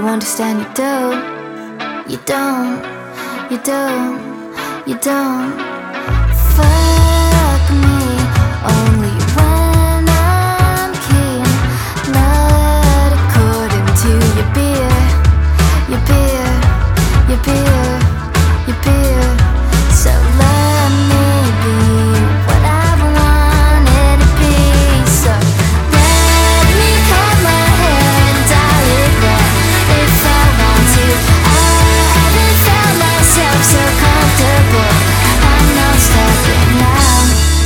you understand? You don't, you don't, you don't, you don't. Fuck me only when I'm keen, not according to your beer, your beer, your beer, your beer. So let me be what I wanted to be. So let me cut my hair and dye it red if I want to. I haven't found myself so comfortable. I'm not stopping now.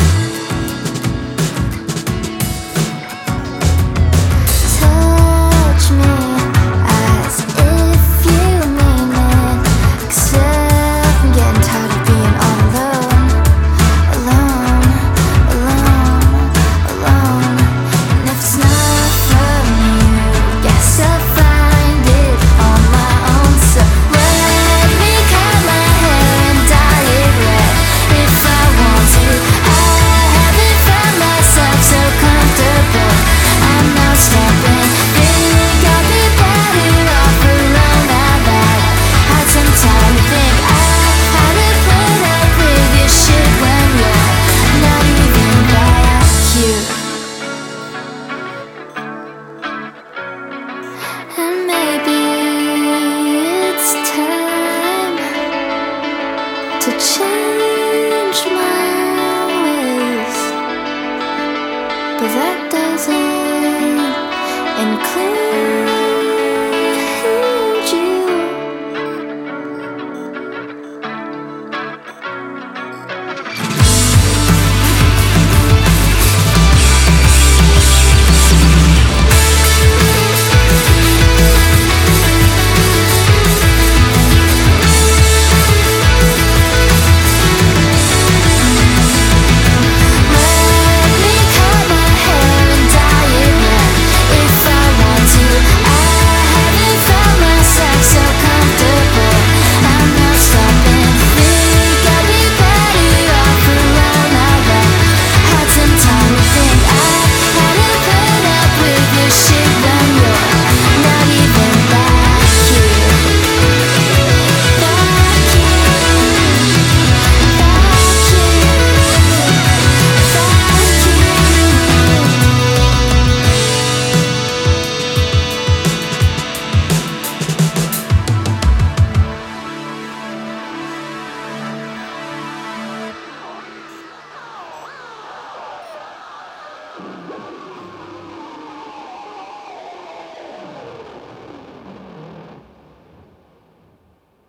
Touch me as if you mean it, 'cause I'm getting tired of being all alone, alone, alone, alone. And if it's not from you, guess I'll find it on my own. So let me cut my hair and dye it red if I want to. I haven't found myself so comfortable. I'm not stopping. Think I'll be better off alone now that I had some time to think. I had to put up with your shit when you're not even back here. And maybe it's time to change my ways, but that doesn't include you. Let me cut my hair and dye it red if I want to. I haven't found myself so comfortable. I'm not stopping. Think I'll be better off alone now that I had some time to think. I had to put up with your shit when you're not even back here. Back here. Back here.